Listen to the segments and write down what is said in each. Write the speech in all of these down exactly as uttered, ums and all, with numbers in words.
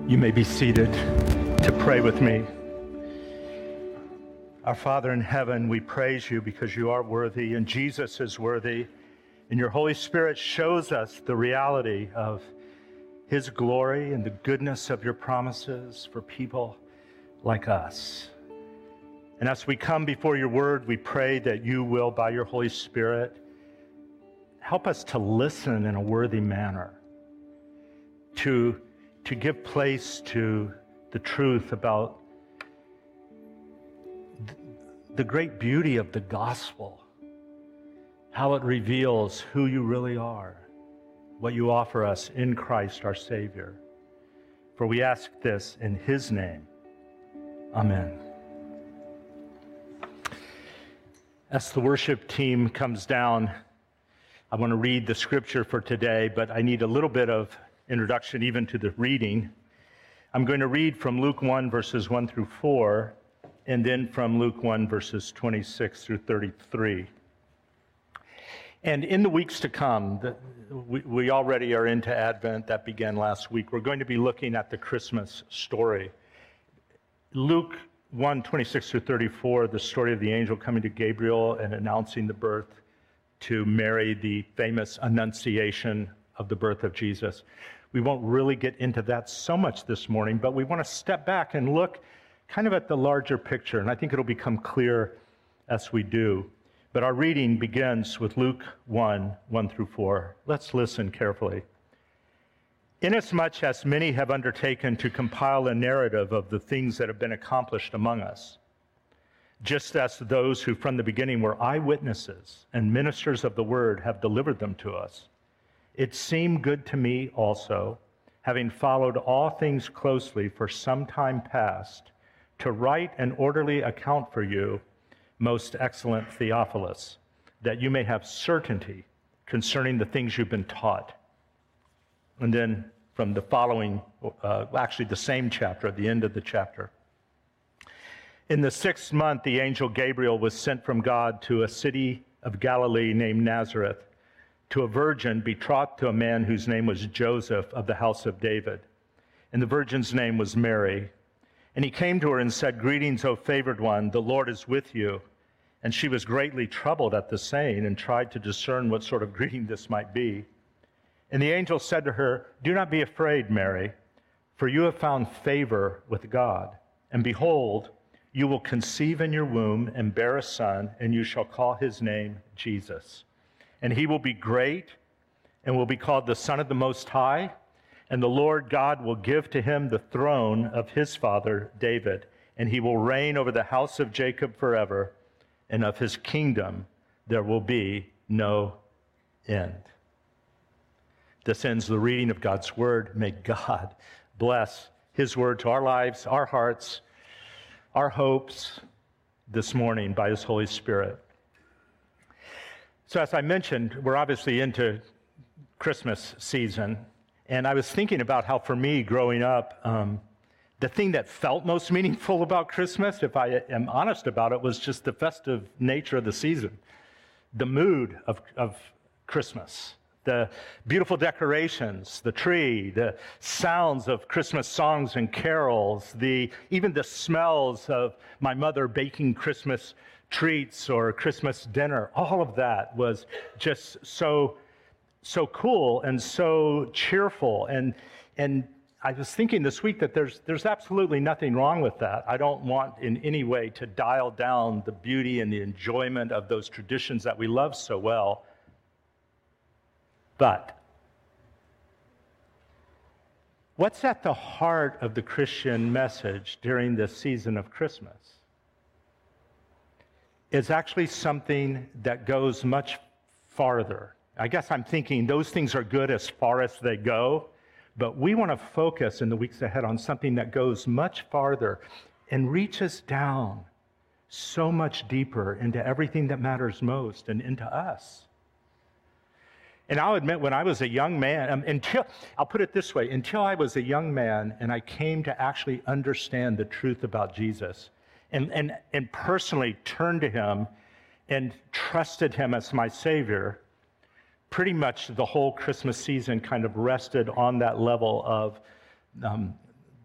You may be seated to pray with me. Our Father in heaven, we praise you because you are worthy and Jesus is worthy, and your Holy Spirit shows us the reality of his glory and the goodness of your promises for people like us. And as we come before your word, we pray that you will, by your Holy Spirit, help us to listen in a worthy manner, to to give place to the truth about the great beauty of the gospel, how it reveals who you really are, what you offer us in Christ our Savior. For we ask this in his name. Amen. As the worship team comes down, I want to read the scripture for today, but I need a little bit of introduction even to the reading. I'm going to read from Luke one, verses one through four, and then from Luke one, verses twenty-six through thirty-three. And in the weeks to come, the, we, we already are into Advent. That began last week. We're going to be looking at the Christmas story. Luke one, twenty-six through thirty-four, the story of the angel coming to Gabriel and announcing the birth to Mary, the famous annunciation of the birth of Jesus. We won't really get into that so much this morning, but we want to step back and look kind of at the larger picture, and I think it'll become clear as we do. But our reading begins with Luke one, one through four. Let's listen carefully. Inasmuch as many have undertaken to compile a narrative of the things that have been accomplished among us, just as those who from the beginning were eyewitnesses and ministers of the word have delivered them to us, it seemed good to me also, having followed all things closely for some time past, to write an orderly account for you, most excellent Theophilus, that you may have certainty concerning the things you've been taught. And then from the following, uh, actually the same chapter, at the end of the chapter. In the sixth month, the angel Gabriel was sent from God to a city of Galilee named Nazareth, to a virgin betrothed to a man whose name was Joseph of the house of David. And the virgin's name was Mary. And he came to her and said, "Greetings, O favored one, the Lord is with you." And she was greatly troubled at the saying and tried to discern what sort of greeting this might be. And the angel said to her, "Do not be afraid, Mary, for you have found favor with God. And behold, you will conceive in your womb and bear a son, and you shall call his name Jesus. And he will be great and will be called the Son of the Most High. And the Lord God will give to him the throne of his father David. And he will reign over the house of Jacob forever. And of his kingdom there will be no end." This ends the reading of God's word. May God bless his word to our lives, our hearts, our hopes this morning by his Holy Spirit. So as I mentioned, we're obviously into Christmas season, and I was thinking about how for me growing up, um, the thing that felt most meaningful about Christmas, if I am honest about it, was just the festive nature of the season, the mood of, of Christmas, the beautiful decorations, the tree, the sounds of Christmas songs and carols, the even the smells of my mother baking Christmas treats or Christmas dinner. All of that was just so so cool and so cheerful. And and I was thinking this week that there's there's absolutely nothing wrong with that. I don't want in any way to dial down the beauty and the enjoyment of those traditions that we love so well. But what's at the heart of the Christian message during this season of Christmas is actually something that goes much farther. I guess I'm thinking those things are good as far as they go, but we want to focus in the weeks ahead on something that goes much farther and reaches down so much deeper into everything that matters most and into us. And I'll admit, when I was a young man, um, until, I'll put it this way, until I was a young man and I came to actually understand the truth about Jesus and, and, and personally turned to him and trusted him as my Savior, pretty much the whole Christmas season kind of rested on that level of um,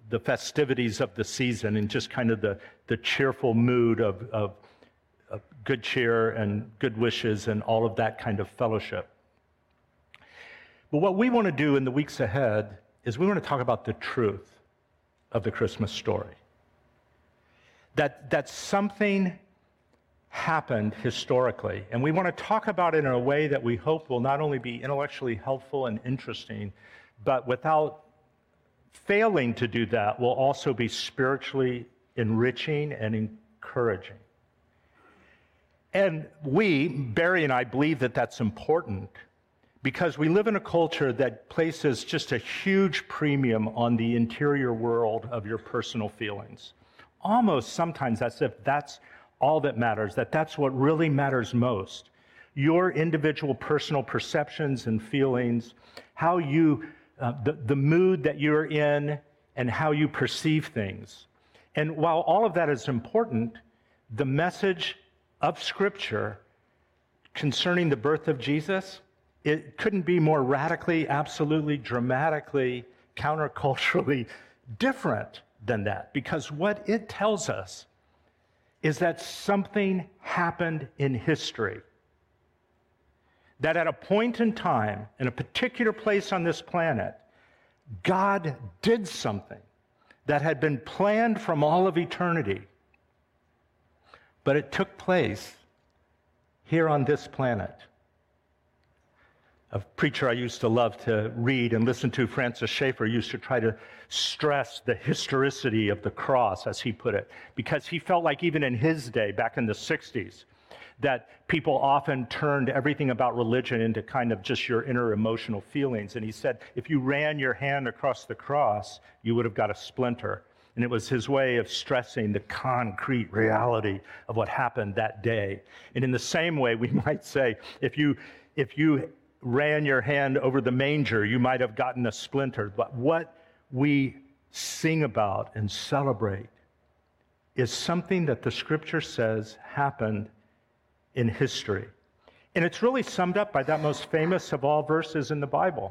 the festivities of the season and just kind of the, the cheerful mood of, of, of good cheer and good wishes and all of that kind of fellowship. But what we want to do in the weeks ahead is we want to talk about the truth of the Christmas story. That, that something happened historically, and we want to talk about it in a way that we hope will not only be intellectually helpful and interesting, but without failing to do that, will also be spiritually enriching and encouraging. And we, Barry and I, believe that that's important because we live in a culture that places just a huge premium on the interior world of your personal feelings. Almost sometimes as if that's all that matters, that that's what really matters most. Your individual personal perceptions and feelings, how you, uh, the, the mood that you're in, and how you perceive things. And while all of that is important, the message of Scripture concerning the birth of Jesus, it couldn't be more radically, absolutely, dramatically, counterculturally different than that. Because what it tells us is that something happened in history. That at a point in time, in a particular place on this planet, God did something that had been planned from all of eternity. But it took place here on this planet. A preacher I used to love to read and listen to, Francis Schaeffer, used to try to stress the historicity of the cross, as he put it, because he felt like even in his day, back in the sixties, that people often turned everything about religion into kind of just your inner emotional feelings. And he said, if you ran your hand across the cross, you would have got a splinter. And it was his way of stressing the concrete reality of what happened that day. And in the same way, we might say, if you if you ran your hand over the manger, you might have gotten a splinter. But what we sing about and celebrate is something that the Scripture says happened in history. And it's really summed up by that most famous of all verses in the Bible,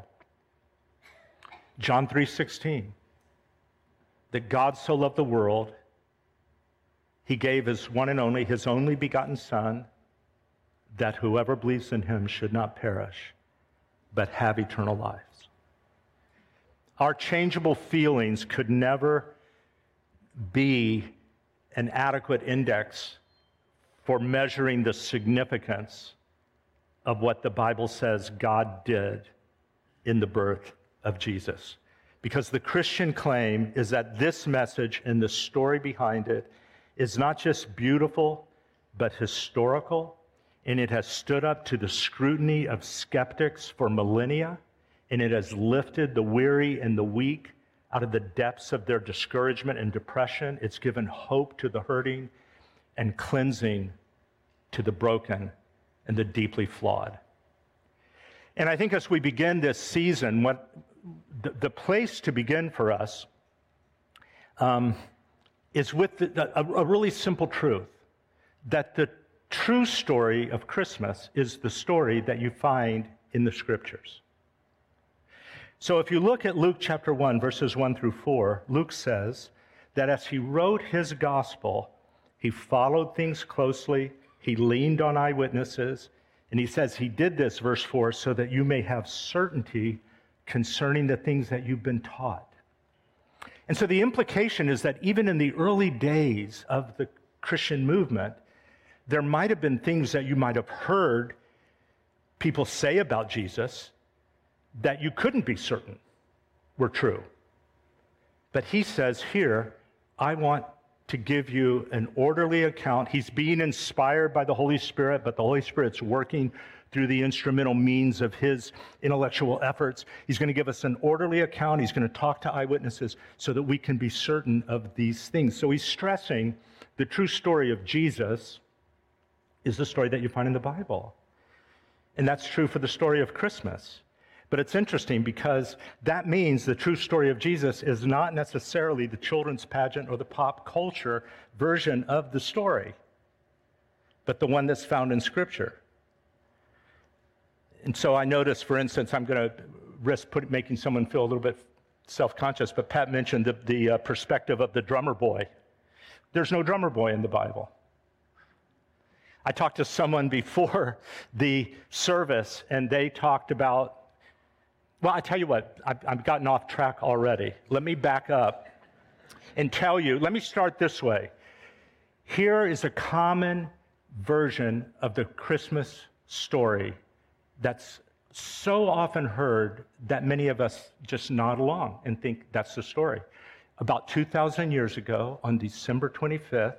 John three sixteen. That God so loved the world, he gave his one and only, his only begotten Son, that whoever believes in him should not perish, but have eternal lives. Our changeable feelings could never be an adequate index for measuring the significance of what the Bible says God did in the birth of Jesus. Because the Christian claim is that this message and the story behind it is not just beautiful, but historical, and it has stood up to the scrutiny of skeptics for millennia, and it has lifted the weary and the weak out of the depths of their discouragement and depression. It's given hope to the hurting and cleansing to the broken and the deeply flawed. And I think as we begin this season, what the, the place to begin for us um, is with the, a, a really simple truth, that the true story of Christmas is the story that you find in the Scriptures. So if you look at Luke chapter one, verses one through four, Luke says that as he wrote his gospel, he followed things closely, he leaned on eyewitnesses, and he says he did this, verse four, so that you may have certainty concerning the things that you've been taught. And so the implication is that even in the early days of the Christian movement, there might have been things that you might have heard people say about Jesus that you couldn't be certain were true. But he says here, I want to give you an orderly account. He's being inspired by the Holy Spirit, but the Holy Spirit's working through the instrumental means of his intellectual efforts. He's going to give us an orderly account. He's going to talk to eyewitnesses so that we can be certain of these things. So he's stressing the true story of Jesus is the story that you find in the Bible. And that's true for the story of Christmas. But it's interesting because that means the true story of Jesus is not necessarily the children's pageant or the pop culture version of the story, but the one that's found in Scripture. And so I notice, for instance, I'm going to risk put, making someone feel a little bit self-conscious, but Pat mentioned the, the uh, perspective of the drummer boy. There's no drummer boy in the Bible. I talked to someone before the service, and they talked about, well, I tell you what, I've, I've gotten off track already. Let me back up and tell you, let me start this way. Here is a common version of the Christmas story that's so often heard that many of us just nod along and think that's the story. About two thousand years ago, on December twenty-fifth,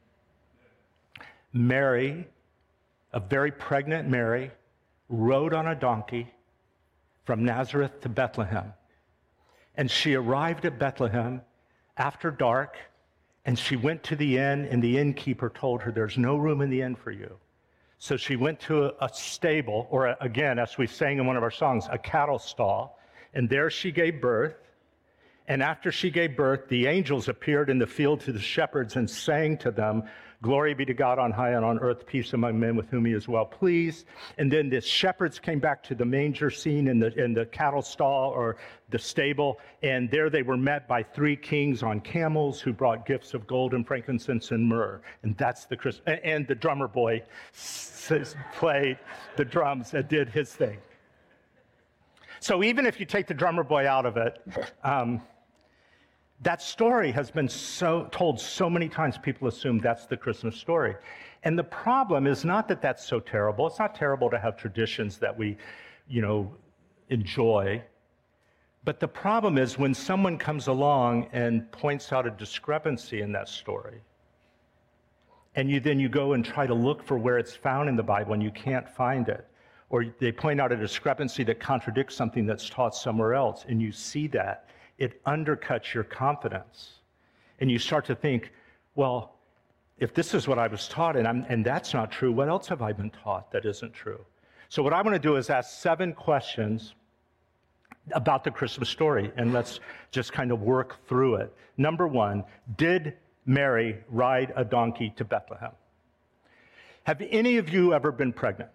Mary, a very pregnant Mary, rode on a donkey from Nazareth to Bethlehem. And she arrived at Bethlehem after dark, and she went to the inn, and the innkeeper told her, there's no room in the inn for you. So she went to a, a stable, or a, again, as we sang in one of our songs, a cattle stall, and there she gave birth. And after she gave birth, the angels appeared in the field to the shepherds and sang to them, glory be to God on high, and on earth peace among men with whom he is well pleased. And then the shepherds came back to the manger scene in the in the cattle stall or the stable, and there they were met by three kings on camels who brought gifts of gold and frankincense and myrrh. And that's the Christ. And the drummer boy played the drums and did his thing. So even if you take the drummer boy out of it, um, that story has been so told so many times, people assume that's the Christmas story. And the problem is not that that's so terrible. It's not terrible to have traditions that we, you know, enjoy. But the problem is when someone comes along and points out a discrepancy in that story, and you then you go and try to look for where it's found in the Bible and you can't find it, or they point out a discrepancy that contradicts something that's taught somewhere else, and you see that, it undercuts your confidence. And you start to think, well, if this is what I was taught and, I'm, and that's not true, what else have I been taught that isn't true? So what I want to do is ask seven questions about the Christmas story, and let's just kind of work through it. Number one, did Mary ride a donkey to Bethlehem? Have any of you ever been pregnant?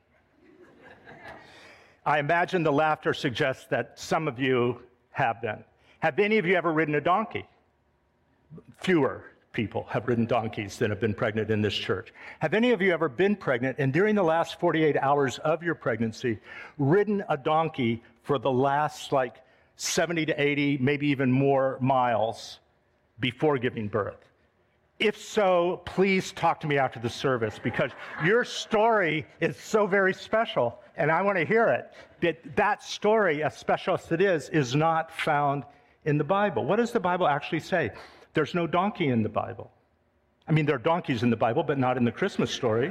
I imagine the laughter suggests that some of you have been. Have any of you ever ridden a donkey? Fewer people have ridden donkeys than have been pregnant in this church. Have any of you ever been pregnant and during the last forty-eight hours of your pregnancy ridden a donkey for the last like seventy to eighty, maybe even more miles before giving birth? If so, please talk to me after the service, because your story is so very special and I want to hear it. That that story, as special as it is, is not found in the Bible. What does the Bible actually say? There's no donkey in the Bible. I mean, there are donkeys in the Bible, but not in the Christmas story.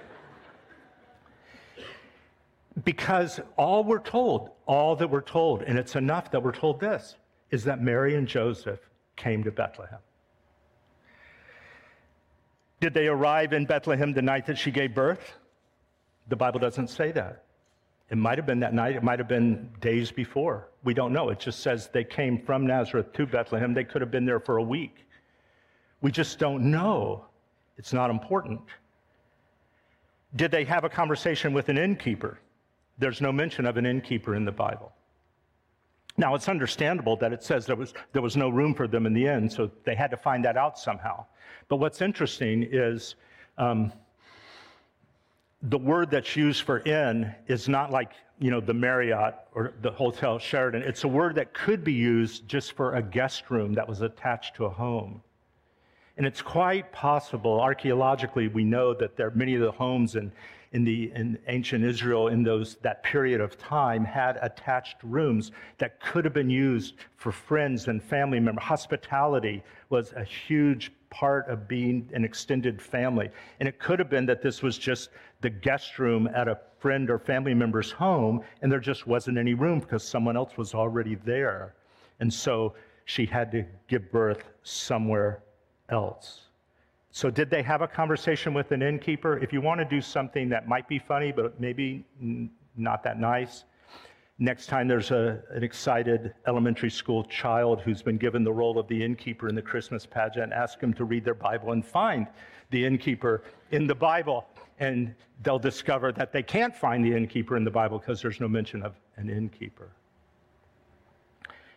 Because all we're told, all that we're told, and it's enough that we're told this, is that Mary and Joseph came to Bethlehem. Did they arrive in Bethlehem the night that she gave birth? The Bible doesn't say that. It might have been that night. It might have been days before. We don't know. It just says they came from Nazareth to Bethlehem. They could have been there for a week. We just don't know. It's not important. Did they have a conversation with an innkeeper? There's no mention of an innkeeper in the Bible. Now, it's understandable that it says there was, there was no room for them in the inn, so they had to find that out somehow. But what's interesting is um, the word that's used for inn is not like, you know, the Marriott or the Hotel Sheraton. It's a word that could be used just for a guest room that was attached to a home. And it's quite possible, archaeologically, we know that there many of the homes in, in the in ancient Israel in those that period of time had attached rooms that could have been used for friends and family members. Hospitality was a huge part of being an extended family. And it could have been that this was just the guest room at a friend or family member's home, and there just wasn't any room because someone else was already there. And so she had to give birth somewhere else. So did they have a conversation with an innkeeper? If you want to do something that might be funny, but maybe n- not that nice, next time there's a, an excited elementary school child who's been given the role of the innkeeper in the Christmas pageant, ask them to read their Bible and find the innkeeper in the Bible. And they'll discover that they can't find the innkeeper in the Bible because there's no mention of an innkeeper.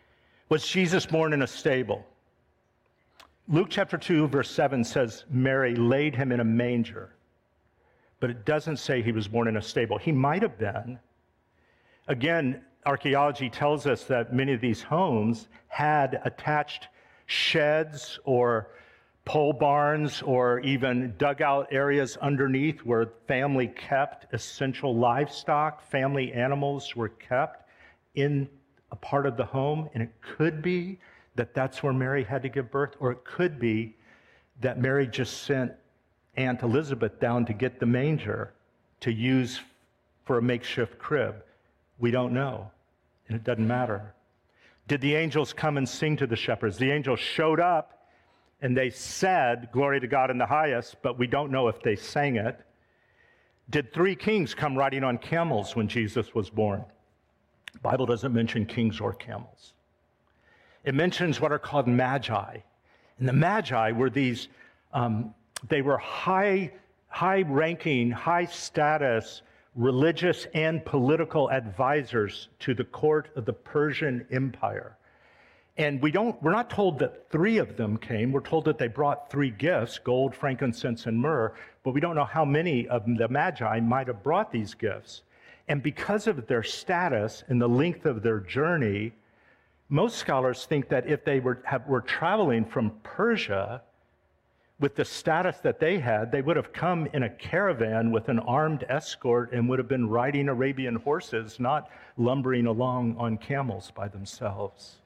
Was Jesus born in a stable? Luke chapter two, verse seven says Mary laid him in a manger, but it doesn't say he was born in a stable. He might have been. Again, archaeology tells us that many of these homes had attached sheds or pole barns or even dugout areas underneath where family kept essential livestock. Family animals were kept in a part of the home, and it could be that that's where Mary had to give birth, or it could be that Mary just sent Aunt Elizabeth down to get the manger to use for a makeshift crib. We don't know, and it doesn't matter. Did the angels come and sing to the shepherds? The angels showed up, and they said, "Glory to God in the highest," but we don't know if they sang it. Did three kings come riding on camels when Jesus was born? The Bible doesn't mention kings or camels. It mentions what are called magi. And the magi were these, um, they were high, high-ranking, high-status religious and political advisors to the court of the Persian Empire. And we don't, we're not told that three of them came. We're told that they brought three gifts, gold, frankincense, and myrrh, but we don't know how many of the magi might have brought these gifts. And because of their status and the length of their journey, most scholars think that if they were, have, were traveling from Persia with the status that they had, they would have come in a caravan with an armed escort and would have been riding Arabian horses, not lumbering along on camels by themselves.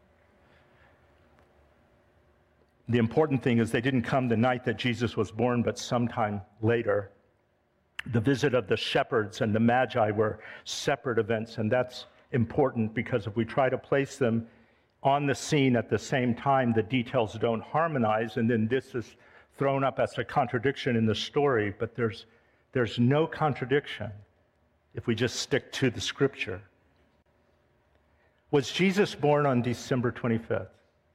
The important thing is they didn't come the night that Jesus was born, but sometime later. The visit of the shepherds and the magi were separate events, and that's important because if we try to place them on the scene at the same time, the details don't harmonize, and then this is thrown up as a contradiction in the story, but there's, there's no contradiction if we just stick to the scripture. Was Jesus born on December twenty-fifth?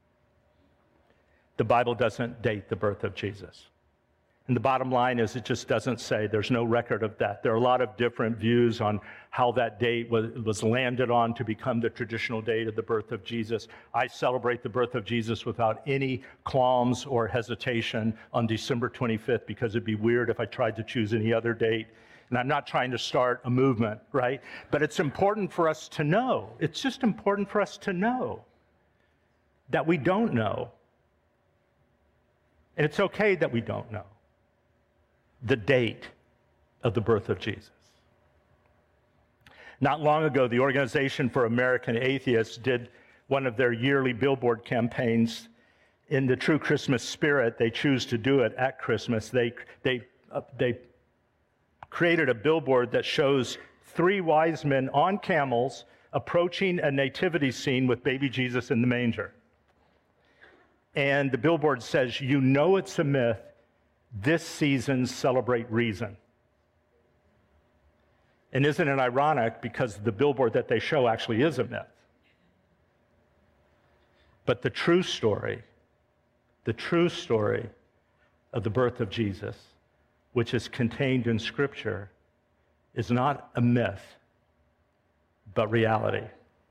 The Bible doesn't date the birth of Jesus. And the bottom line is it just doesn't say. There's no record of that. There are a lot of different views on how that date was, was landed on to become the traditional date of the birth of Jesus. I celebrate the birth of Jesus without any qualms or hesitation on December twenty-fifth because it'd be weird if I tried to choose any other date. And I'm not trying to start a movement, right? But it's important for us to know. It's just important for us to know that we don't know. And it's okay that we don't know the date of the birth of Jesus. Not long ago, the Organization for American Atheists did one of their yearly billboard campaigns. In the true Christmas spirit, they choose to do it at Christmas. They, they, uh, they created a billboard that shows three wise men on camels approaching a nativity scene with baby Jesus in the manger. And the billboard says, "You know it's a myth. This season, celebrate reason." And isn't it ironic because the billboard that they show actually is a myth? But the true story, the true story of the birth of Jesus, which is contained in Scripture, is not a myth, but reality.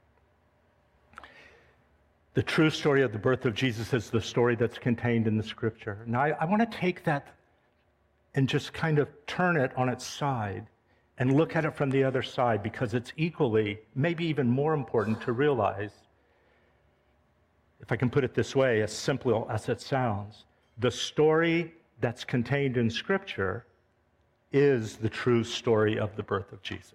The true story of the birth of Jesus is the story that's contained in the Scripture. Now, I, I want to take that and just kind of turn it on its side and look at it from the other side because it's equally, maybe even more important to realize, if I can put it this way, as simple as it sounds, the story that's contained in Scripture is the true story of the birth of Jesus.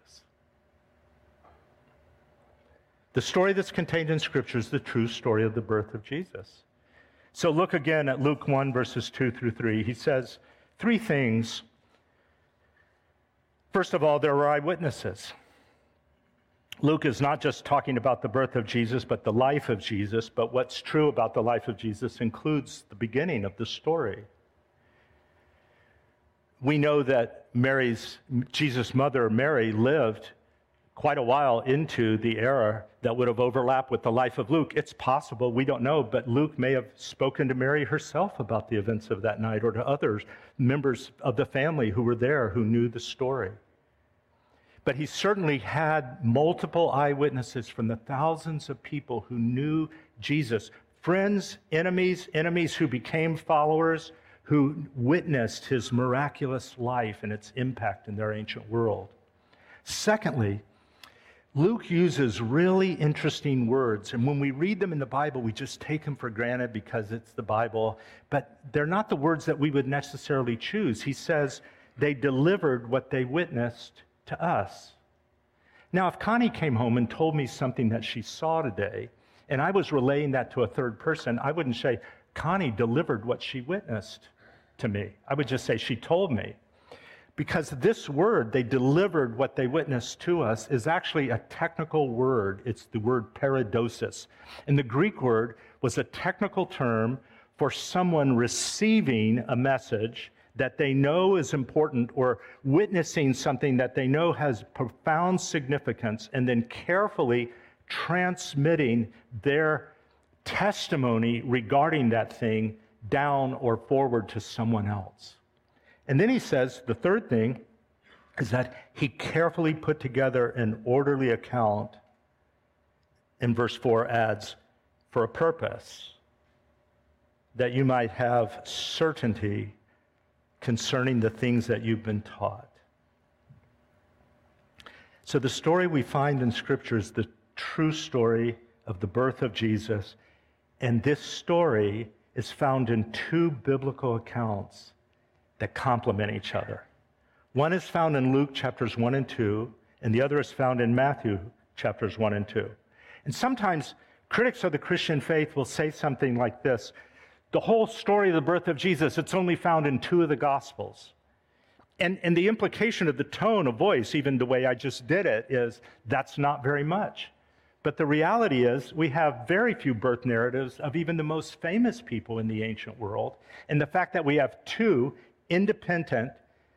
The story that's contained in Scripture is the true story of the birth of Jesus. So look again at Luke one, verses two through three. He says three things. First of all, there were eyewitnesses. Luke is not just talking about the birth of Jesus, but the life of Jesus. But what's true about the life of Jesus includes the beginning of the story. We know that Mary's, Jesus' mother, Mary, lived quite a while into the era that would have overlapped with the life of Luke. It's possible, we don't know, but Luke may have spoken to Mary herself about the events of that night or to others, members of the family who were there who knew the story. But he certainly had multiple eyewitnesses from the thousands of people who knew Jesus, friends, enemies, enemies who became followers, who witnessed his miraculous life and its impact in their ancient world. Secondly, Luke uses really interesting words, and when we read them in the Bible, we just take them for granted because it's the Bible, but they're not the words that we would necessarily choose. He says, they delivered what they witnessed to us. Now, if Connie came home and told me something that she saw today, and I was relaying that to a third person, I wouldn't say, Connie delivered what she witnessed to me. I would just say, she told me. Because this word, they delivered what they witnessed to us, is actually a technical word. It's the word paradosis. And the Greek word was a technical term for someone receiving a message that they know is important or witnessing something that they know has profound significance and then carefully transmitting their testimony regarding that thing down or forward to someone else. And then he says the third thing is that he carefully put together an orderly account, and verse four adds, for a purpose, that you might have certainty concerning the things that you've been taught. So the story we find in Scripture is the true story of the birth of Jesus, and this story is found in two biblical accounts that complement each other. One is found in Luke chapters one and two, and the other is found in Matthew chapters one and two. And sometimes critics of the Christian faith will say something like this: the whole story of the birth of Jesus, it's only found in two of the Gospels. And, and the implication of the tone of voice, even the way I just did it, is that's not very much. But the reality is we have very few birth narratives of even the most famous people in the ancient world. And the fact that we have two independent,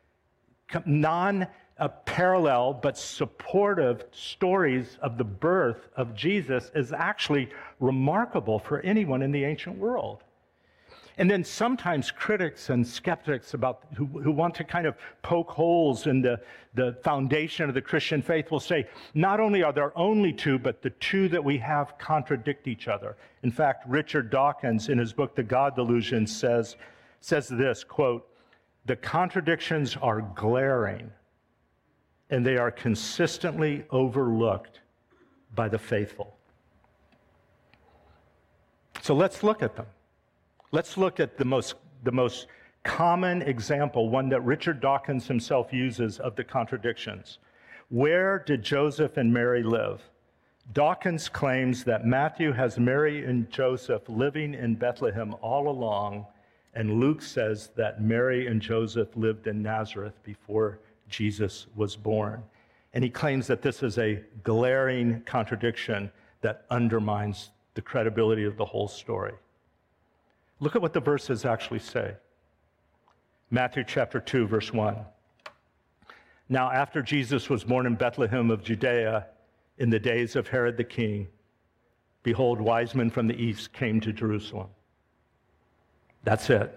non-parallel, but supportive stories of the birth of Jesus is actually remarkable for anyone in the ancient world. And then sometimes critics and skeptics about who, who want to kind of poke holes in the, the foundation of the Christian faith will say, not only are there only two, but the two that we have contradict each other. In fact, Richard Dawkins, in his book, The God Delusion, says, says this, quote, the contradictions are glaring, and they are consistently overlooked by the faithful. So let's look at them. Let's look at the most, the most common example, one that Richard Dawkins himself uses of the contradictions. Where did Joseph and Mary live? Dawkins claims that Matthew has Mary and Joseph living in Bethlehem all along, and Luke says that Mary and Joseph lived in Nazareth before Jesus was born. And he claims that this is a glaring contradiction that undermines the credibility of the whole story. Look at what the verses actually say. Matthew chapter two, verse one. Now, after Jesus was born in Bethlehem of Judea in the days of Herod the king, behold, wise men from the east came to Jerusalem. That's it.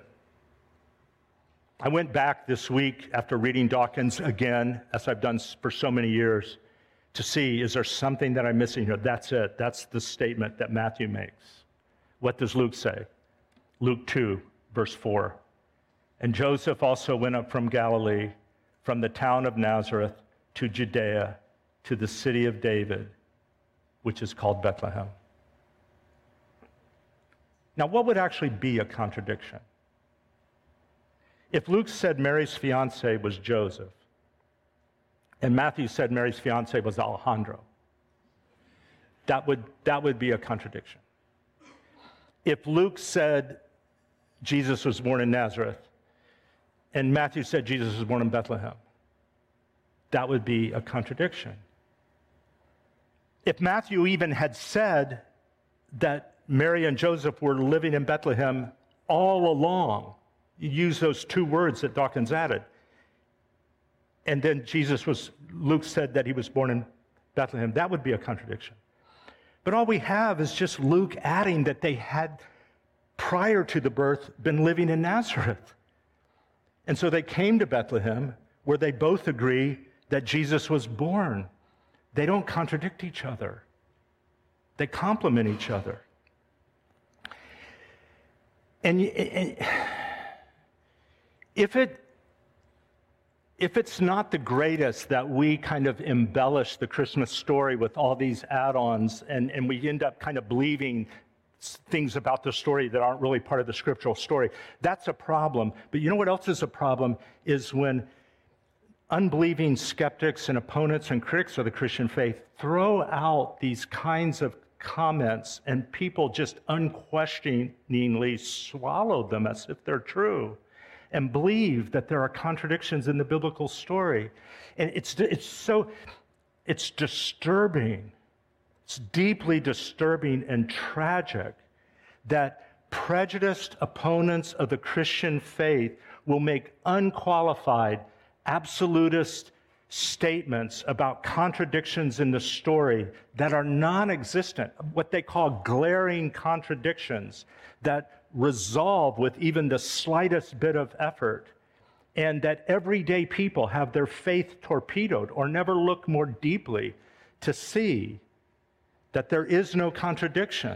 I went back this week after reading Dawkins again, as I've done for so many years, to see, is there something that I'm missing here? That's it. That's the statement that Matthew makes. What does Luke say? Luke two, verse four. And Joseph also went up from Galilee, from the town of Nazareth to Judea, to the city of David, which is called Bethlehem. Now, what would actually be a contradiction? If Luke said Mary's fiance was Joseph, and Matthew said Mary's fiance was Alejandro, that would, that would be a contradiction. If Luke said Jesus was born in Nazareth, and Matthew said Jesus was born in Bethlehem, that would be a contradiction. If Matthew even had said that Mary and Joseph were living in Bethlehem all along, you use those two words that Dawkins added, and then Jesus was, Luke said that he was born in Bethlehem, that would be a contradiction. But all we have is just Luke adding that they had, prior to the birth, been living in Nazareth. And so they came to Bethlehem, where they both agree that Jesus was born. They don't contradict each other. They complement each other. And, and if it if it's not the greatest that we kind of embellish the Christmas story with all these add-ons, and, and we end up kind of believing things about the story that aren't really part of the scriptural story, that's a problem. But you know what else is a problem? Is when unbelieving skeptics and opponents and critics of the Christian faith throw out these kinds of comments and people just unquestioningly swallow them as if they're true and believe that there are contradictions in the biblical story. And it's it's so, it's disturbing. It's deeply disturbing and tragic that prejudiced opponents of the Christian faith will make unqualified, absolutist statements about contradictions in the story that are non-existent, what they call glaring contradictions that resolve with even the slightest bit of effort, and that everyday people have their faith torpedoed or never look more deeply to see that there is no contradiction,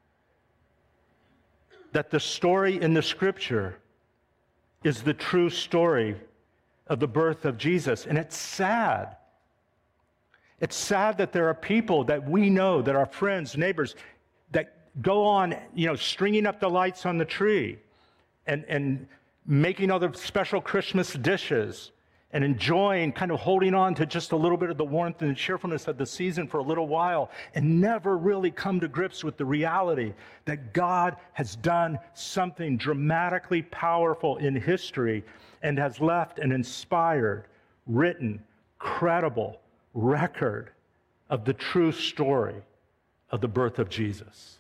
that the story in the scripture is the true story of the birth of Jesus. And it's sad. It's sad that there are people that we know, that are friends, neighbors, that go on, you know, stringing up the lights on the tree and, and making all the special Christmas dishes and enjoying, kind of holding on to just a little bit of the warmth and the cheerfulness of the season for a little while, and never really come to grips with the reality that God has done something dramatically powerful in history and has left an inspired, written, credible record of the true story of the birth of Jesus.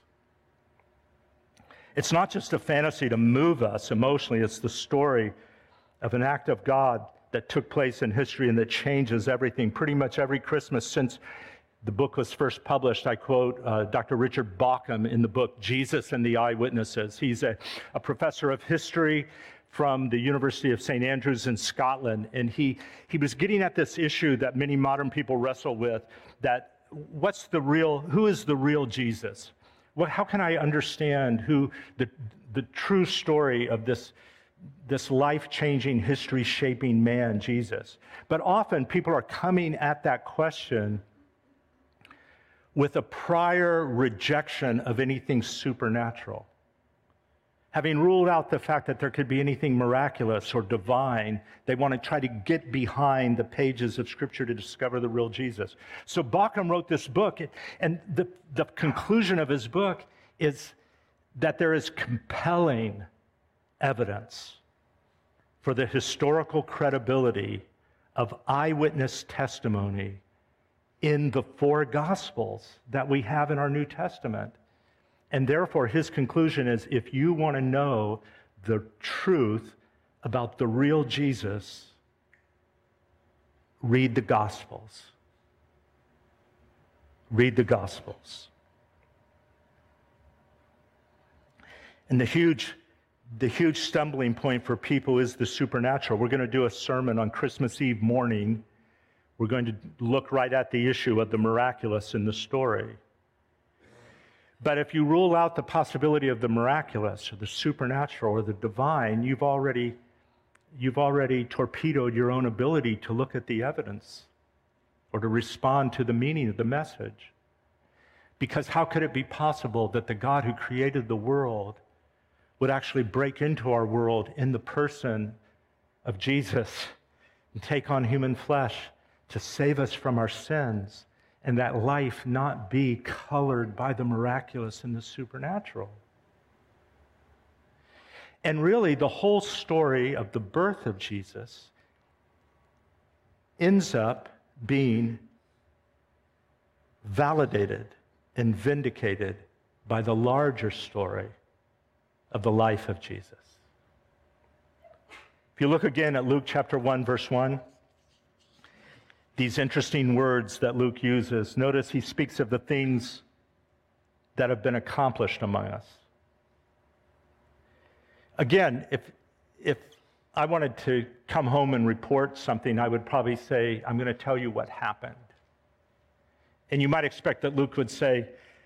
It's not just a fantasy to move us emotionally, it's the story of an act of God that took place in history and that changes everything. Pretty much every Christmas since the book was first published, I quote uh, Doctor Richard Bauckham in the book Jesus and the Eyewitnesses. He's a, a professor of history from the University of Saint Andrews in Scotland, and he, he was getting at this issue that many modern people wrestle with, that what's the real, who is the real Jesus? What, how can I understand who the, the true story of this this life-changing, history-shaping man, Jesus? But often people are coming at that question with a prior rejection of anything supernatural. Having ruled out the fact that there could be anything miraculous or divine, they want to try to get behind the pages of Scripture to discover the real Jesus. So Bauckham wrote this book, and the, the conclusion of his book is that there is compelling evidence for the historical credibility of eyewitness testimony in the four Gospels that we have in our New Testament. And therefore, his conclusion is, if you want to know the truth about the real Jesus, read the Gospels. Read the Gospels. And the huge The huge stumbling point for people is the supernatural. We're going to do a sermon on Christmas Eve morning. We're going to look right at the issue of the miraculous in the story. But if you rule out the possibility of the miraculous or the supernatural or the divine, you've already, you've already torpedoed your own ability to look at the evidence or to respond to the meaning of the message. Because how could it be possible that the God who created the world would actually break into our world in the person of Jesus and take on human flesh to save us from our sins, and that life not be colored by the miraculous and the supernatural? And really, the whole story of the birth of Jesus ends up being validated and vindicated by the larger story of the life of Jesus. If you look again at Luke chapter one, verse one, these interesting words that Luke uses, notice he speaks of the things that have been accomplished among us. Again, if, if I wanted to come home and report something, I would probably say, I'm going to tell you what happened. And you might expect that Luke would say,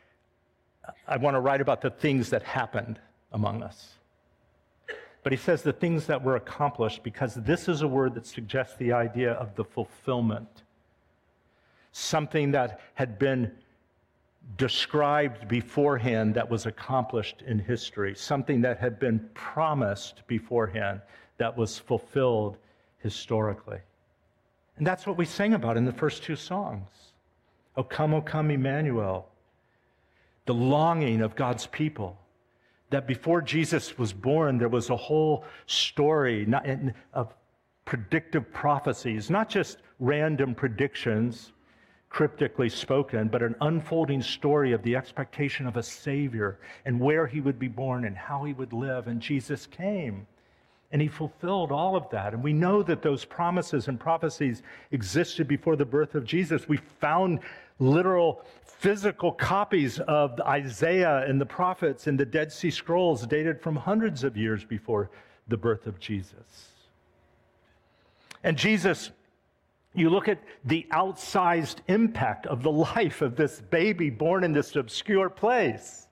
I want to write about the things that happened among us. But he says the things that were accomplished, because this is a word that suggests the idea of the fulfillment. Something that had been described beforehand that was accomplished in history. Something that had been promised beforehand that was fulfilled historically. And that's what we sang about in the first two songs. O come, O come, Emmanuel. The longing of God's people. That before Jesus was born, there was a whole story of predictive prophecies, not just random predictions, cryptically spoken, but an unfolding story of the expectation of a Savior and where he would be born and how he would live. And Jesus came, and he fulfilled all of that. And we know that those promises and prophecies existed before the birth of Jesus. We found literal physical copies of Isaiah and the prophets in the Dead Sea Scrolls dated from hundreds of years before the birth of Jesus. And Jesus, you look at the outsized impact of the life of this baby born in this obscure place.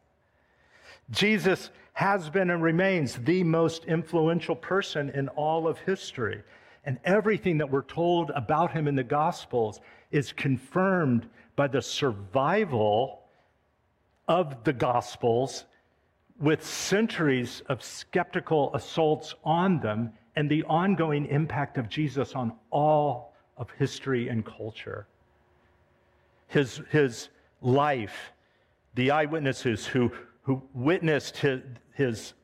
Jesus has been and remains the most influential person in all of history. And everything that we're told about him in the Gospels is confirmed by the survival of the Gospels with centuries of skeptical assaults on them and the ongoing impact of Jesus on all of history and culture. His, his life, the eyewitnesses who, who witnessed his, his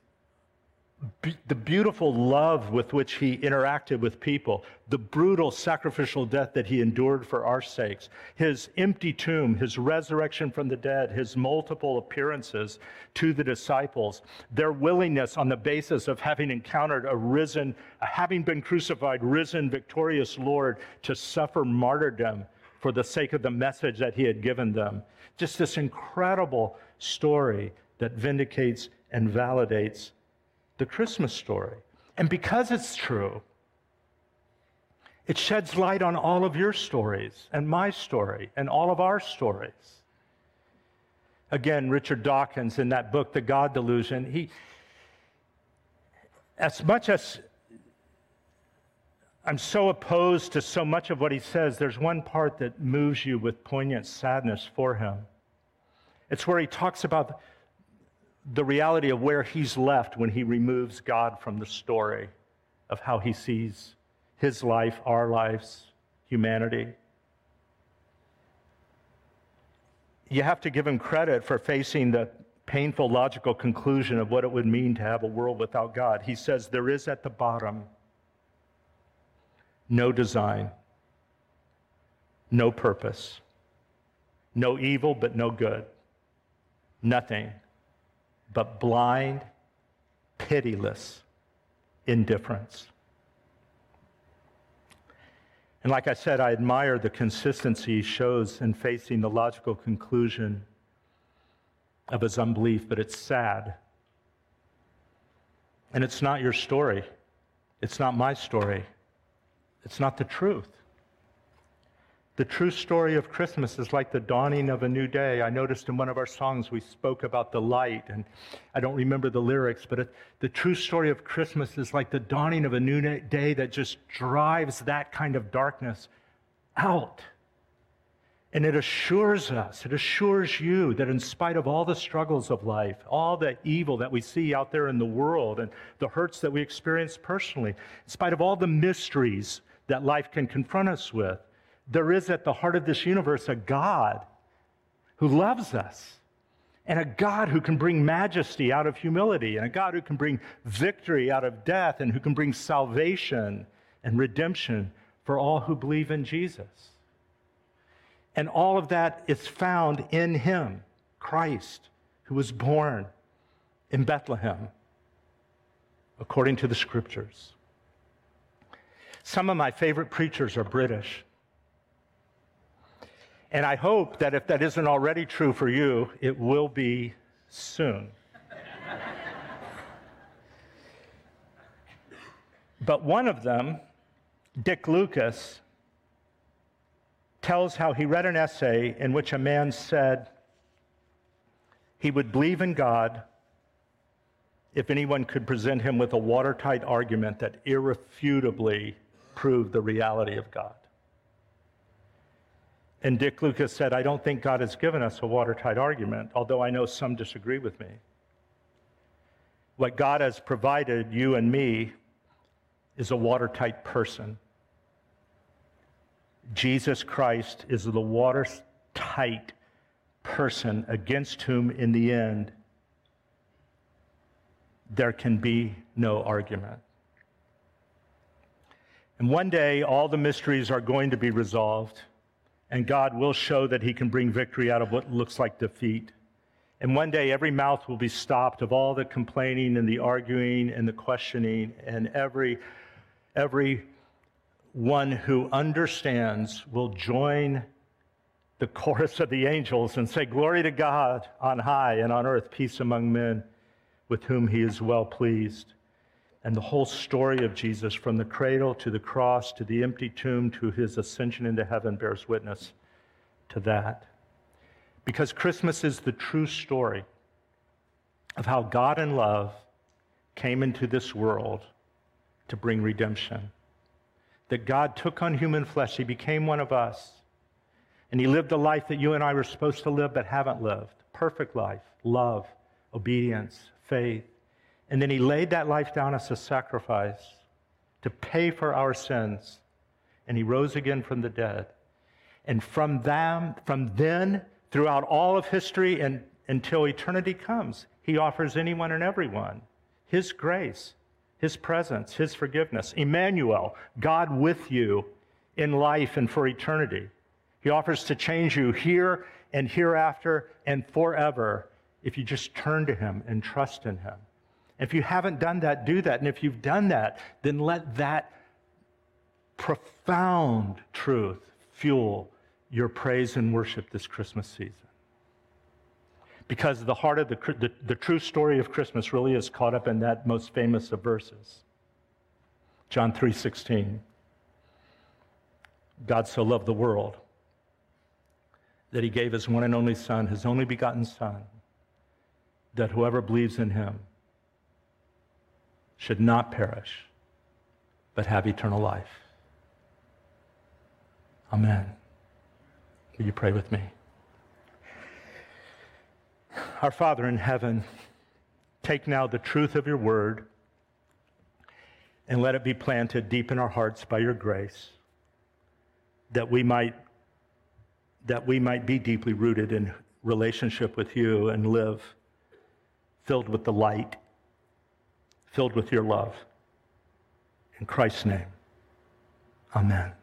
the beautiful love with which he interacted with people, the brutal sacrificial death that he endured for our sakes, his empty tomb, his resurrection from the dead, his multiple appearances to the disciples, their willingness on the basis of having encountered a risen, a having been crucified, risen, victorious Lord to suffer martyrdom for the sake of the message that he had given them. Just this incredible story that vindicates and validates the Christmas story. And because it's true, it sheds light on all of your stories and my story and all of our stories. Again, Richard Dawkins in that book, The God Delusion, he, as much as I'm so opposed to so much of what he says, there's one part that moves you with poignant sadness for him. It's where he talks about the reality of where he's left when he removes God from the story of how he sees his life, our lives, humanity. You have to give him credit for facing the painful logical conclusion of what it would mean to have a world without God. He says there is at the bottom no design, no purpose, no evil but no good, nothing but blind, pitiless indifference. And like I said, I admire the consistency he shows in facing the logical conclusion of his unbelief, but it's sad. And it's not your story. It's not my story. It's not the truth. The true story of Christmas is like the dawning of a new day. I noticed in one of our songs we spoke about the light, and I don't remember the lyrics, but it, the true story of Christmas is like the dawning of a new day that just drives that kind of darkness out. And it assures us, it assures you that in spite of all the struggles of life, all the evil that we see out there in the world and the hurts that we experience personally, in spite of all the mysteries that life can confront us with, there is at the heart of this universe a God who loves us, and a God who can bring majesty out of humility, and a God who can bring victory out of death, and who can bring salvation and redemption for all who believe in Jesus. And all of that is found in him, Christ, who was born in Bethlehem, according to the scriptures. Some of my favorite preachers are British. And I hope that if that isn't already true for you, it will be soon. But one of them, Dick Lucas, tells how he read an essay in which a man said he would believe in God if anyone could present him with a watertight argument that irrefutably proved the reality of God. And Dick Lucas said, I don't think God has given us a watertight argument, although I know some disagree with me. What God has provided you and me is a watertight person. Jesus Christ is the watertight person against whom, in the end, there can be no argument. And one day, all the mysteries are going to be resolved, and God will show that he can bring victory out of what looks like defeat. And one day, every mouth will be stopped of all the complaining and the arguing and the questioning, and every, every one who understands will join the chorus of the angels and say, glory to God on high, and on earth peace among men with whom he is well pleased. And the whole story of Jesus, from the cradle to the cross to the empty tomb to his ascension into heaven, bears witness to that. Because Christmas is the true story of how God in love came into this world to bring redemption. That God took on human flesh, he became one of us, and he lived the life that you and I were supposed to live but haven't lived. Perfect life, love, obedience, faith. And then he laid that life down as a sacrifice to pay for our sins. And he rose again from the dead. And from them, from then, throughout all of history and until eternity comes, he offers anyone and everyone his grace, his presence, his forgiveness. Emmanuel, God with you in life and for eternity. He offers to change you here and hereafter and forever if you just turn to him and trust in him. If you haven't done that, do that. And if you've done that, then let that profound truth fuel your praise and worship this Christmas season. Because the heart of the, the, the true story of Christmas really is caught up in that most famous of verses. John three sixteen. God so loved the world that he gave his one and only Son, his only begotten Son, that whoever believes in him should not perish, but have eternal life. Amen. Will you pray with me? Our Father in heaven, take now the truth of your word and let it be planted deep in our hearts by your grace, that we might, that we might be deeply rooted in relationship with you and live filled with the light, filled with your love. In Christ's name, amen.